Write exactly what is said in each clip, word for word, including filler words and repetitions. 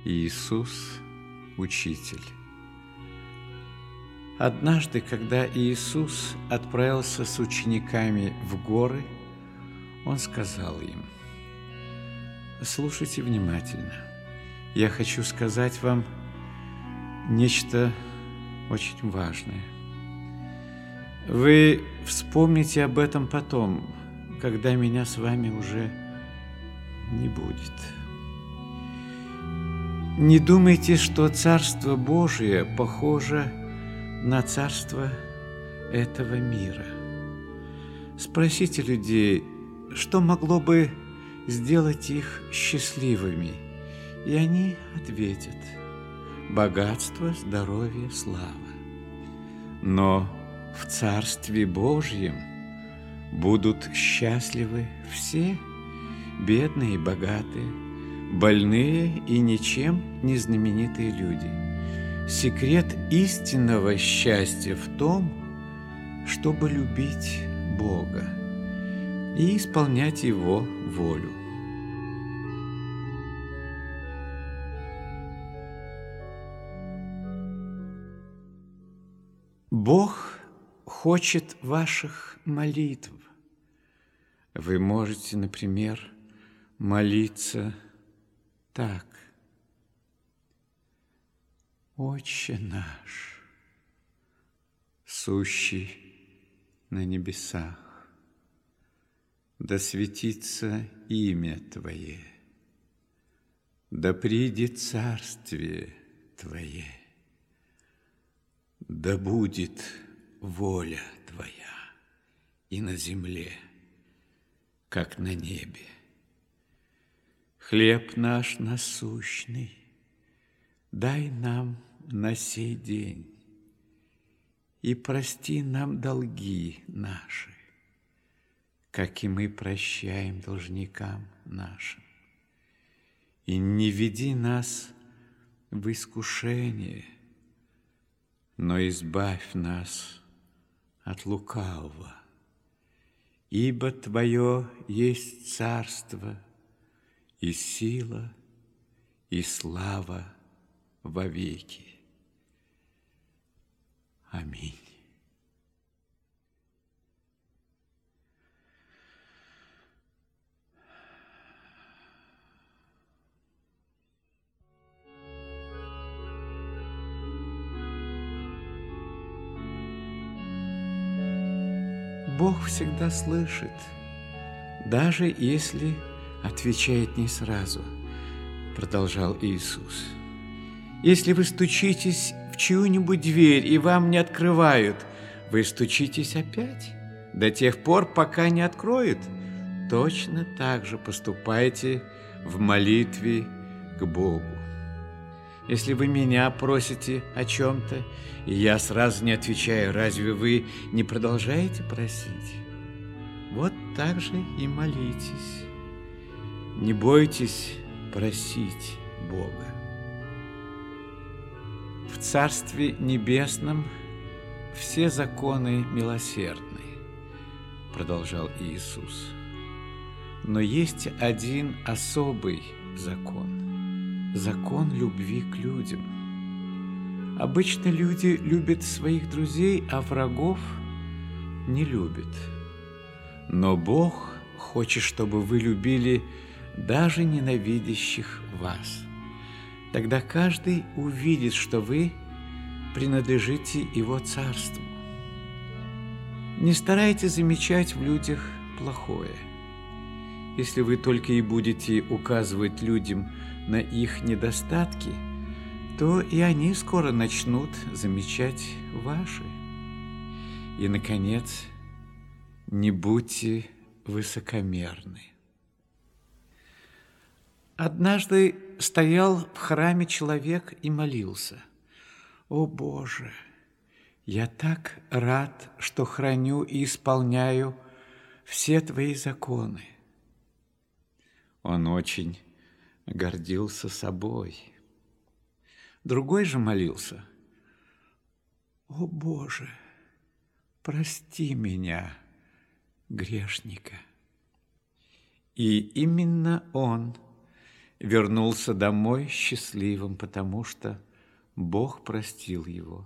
Иисус – Учитель. Однажды, когда Иисус отправился с учениками в горы, Он сказал им: «Слушайте внимательно. Я хочу сказать вам нечто очень важное. Вы вспомните об этом потом, когда меня с вами уже не будет. Не думайте, что Царство Божие похоже на царство этого мира. Спросите людей, что могло бы сделать их счастливыми, и они ответят: богатство, здоровье, слава. Но в Царстве Божьем будут счастливы все, бедные и богатые, больные и ничем не знаменитые люди. Секрет истинного счастья в том, чтобы любить Бога и исполнять Его волю». Бог хочет ваших молитв. Вы можете, например, молиться так: «Отче наш, сущий на небесах, да светится имя Твое, да придет царствие Твое, да будет воля Твоя и на земле, как на небе. Хлеб наш насущный дай нам на сей день, и прости нам долги наши, как и мы прощаем должникам нашим. И не веди нас в искушение, но избавь нас от лукавого. Ибо Твое есть царство, и сила, и слава вовеки. Аминь». Бог всегда слышит, даже если отвечает не сразу, продолжал Иисус. Если вы стучитесь в чью-нибудь дверь, и вам не открывают, вы стучитесь опять до тех пор, пока не откроют. Точно так же поступайте в молитве к Богу. Если вы меня просите о чем-то, и я сразу не отвечаю, разве вы не продолжаете просить? Вот так же и молитесь. Не бойтесь просить Бога. В Царстве Небесном все законы милосердны, продолжал Иисус. Но есть один особый закон – закон любви к людям. Обычно люди любят своих друзей, а врагов не любят. Но Бог хочет, чтобы вы любили даже ненавидящих вас. Тогда каждый увидит, что вы принадлежите Его Царству. Не старайтесь замечать в людях плохое. Если вы только и будете указывать людям на их недостатки, то и они скоро начнут замечать ваши. И, наконец, не будьте высокомерны. Однажды стоял в храме человек и молился: «О Боже, я так рад, что храню и исполняю все Твои законы». Он очень гордился собой. Другой же молился: «О Боже, прости меня, грешника». И именно он вернулся домой счастливым, потому что Бог простил его.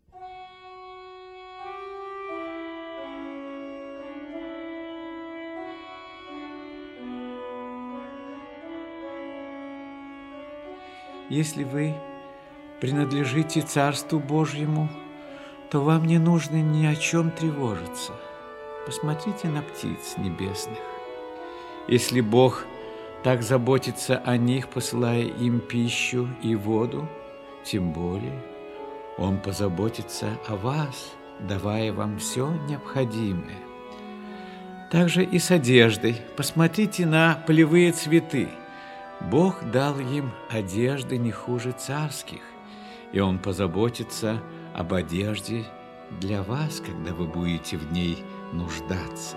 Если вы принадлежите Царству Божьему, то вам не нужно ни о чем тревожиться. Посмотрите на птиц небесных. Если Бог так заботится о них, посылая им пищу и воду, тем более Он позаботится о вас, давая вам все необходимое. Также и с одеждой. Посмотрите на полевые цветы. Бог дал им одежды не хуже царских, и Он позаботится об одежде для вас, когда вы будете в ней нуждаться.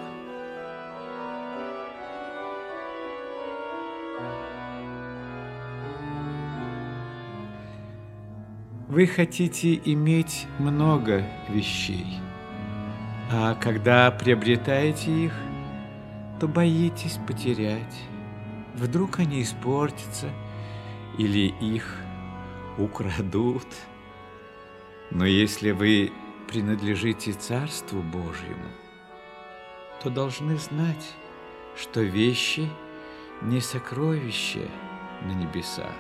Вы хотите иметь много вещей, а когда приобретаете их, то боитесь потерять. Вдруг они испортятся или их украдут. Но если вы принадлежите Царству Божьему, то должны знать, что вещи не сокровища на небесах.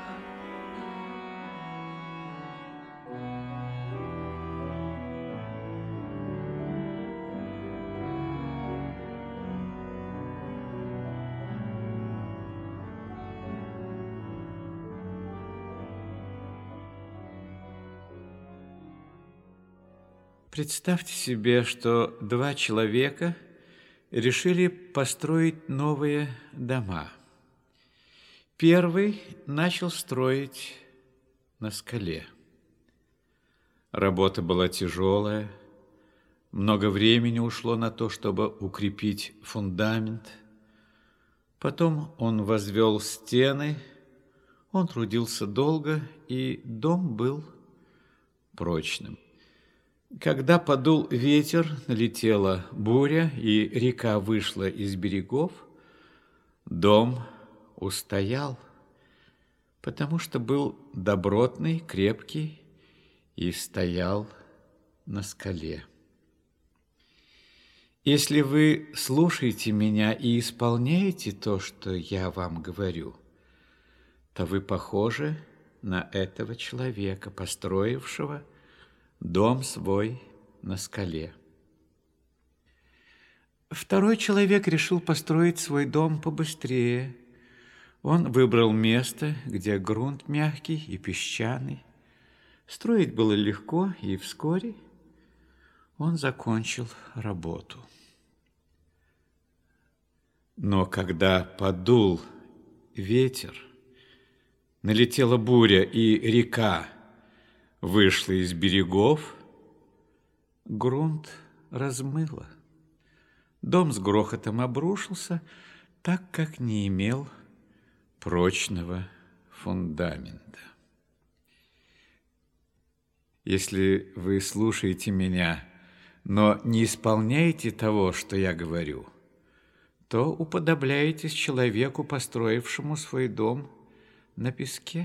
Представьте себе, что два человека решили построить новые дома. Первый начал строить на скале. Работа была тяжелая, много времени ушло на то, чтобы укрепить фундамент. Потом он возвел стены, он трудился долго, и дом был прочным. Когда подул ветер, налетела буря, и река вышла из берегов, дом устоял, потому что был добротный, крепкий и стоял на скале. Если вы слушаете меня и исполняете то, что я вам говорю, то вы похожи на этого человека, построившего дом свой на скале. Второй человек решил построить свой дом побыстрее. Он выбрал место, где грунт мягкий и песчаный. Строить было легко, и вскоре он закончил работу. Но когда подул ветер, налетела буря, и река вышла из берегов, грунт размыло. Дом с грохотом обрушился, так как не имел прочного фундамента. Если вы слушаете меня, но не исполняете того, что я говорю, то уподобляетесь человеку, построившему свой дом на песке.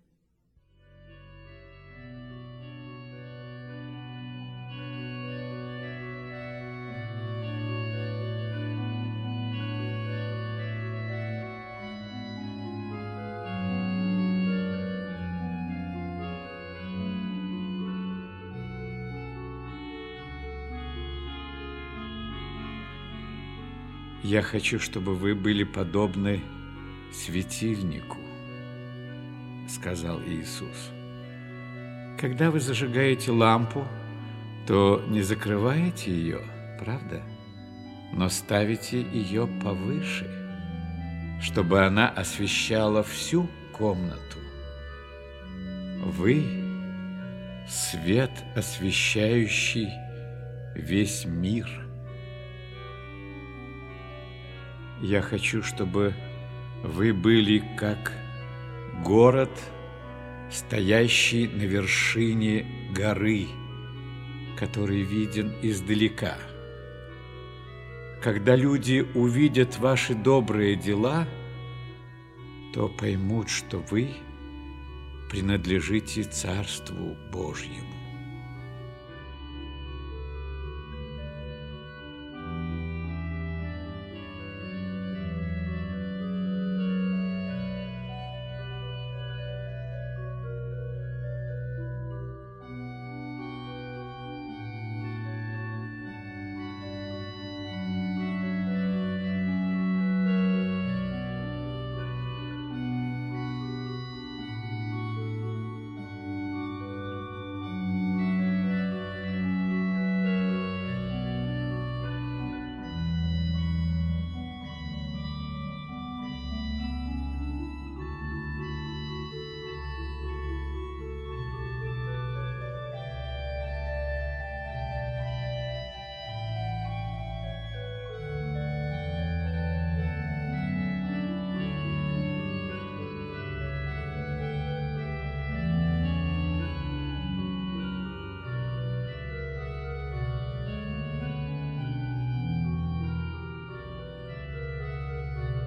Я хочу, чтобы вы были подобны светильнику, сказал Иисус. Когда вы зажигаете лампу, то не закрываете ее, правда? Но ставите ее повыше, чтобы она освещала всю комнату. Вы – свет, освещающий весь мир. Я хочу, чтобы вы были как город, стоящий на вершине горы, который виден издалека. Когда люди увидят ваши добрые дела, то поймут, что вы принадлежите Царству Божьему.